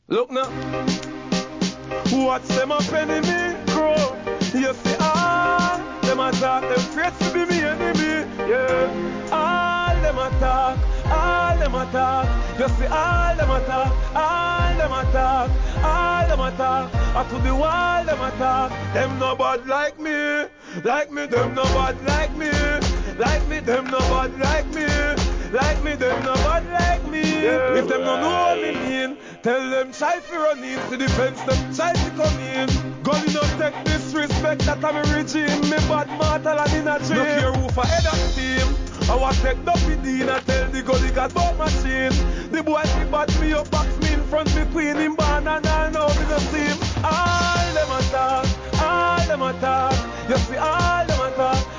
Look now. Watch them up enemy grow. You see all them attack, them afraid to be me enemy. Yeah. All them attack, all them attack. You see all them attack, all them attack, all them attack. Up to the wall them attack. Them no bad like me, them no bad like me, them no bad like me, them no bad like me. Yeah. If them no know what me mean, tell them try to run in to the fence, them try to come in. Gully no take disrespect, that I'm a regime. Me bad mortal and in a dream. Look here who for head of team. I was take Duffy Dean and tell the gully got bought machine. The boy see bad me up